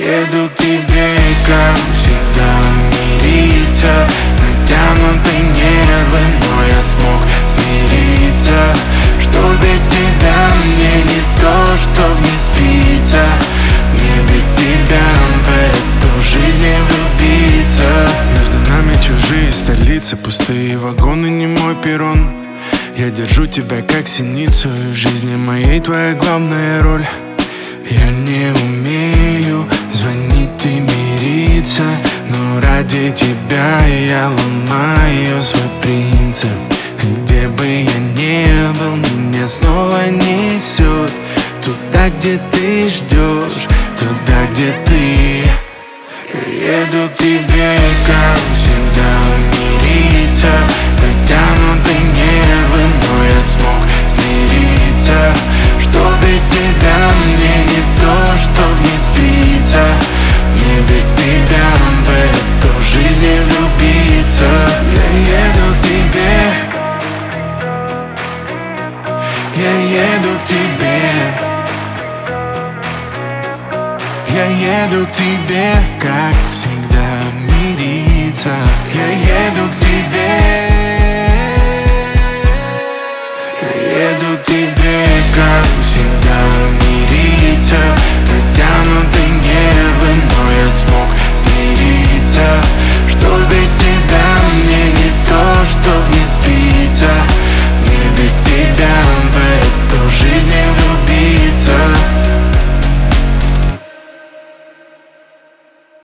Еду к тебе, как всегда, мириться. Натянуты нервы, но я смог смириться, что без тебя мне не то, чтоб не спится. Мне без тебя в эту жизнь не влюбиться. Между нами чужие столицы, пустые вагоны, не мой перрон. Я держу тебя как синицу, и в жизни моей твоя главная роль. Я не умею звонить и мириться, но ради тебя я ломаю свой принцип. И где бы я ни был, меня снова несет туда, где ты ждешь, туда, где ты. Я еду к тебе, как всегда, мириться. Натянуты нервы, но я смог смириться, что без тебя мне не то, чтоб не спится. Мне без тебя в эту жизнь не влюбиться. Я еду к тебе, я еду к тебе, я еду к тебе, как всегда, мириться. Я еду к тебе.